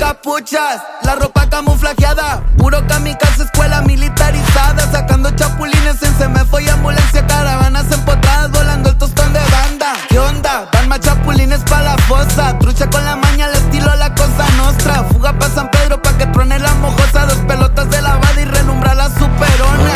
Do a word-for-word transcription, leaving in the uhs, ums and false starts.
capuchas, la ropa camuflajeada, puro kamikaze, escuela militarizada, sacando chapulines en semefo y ambulancia, caravanas empotradas, volando el tostón de banda. ¿Qué onda? Van más chapulines pa' la fosa, trucha con la mano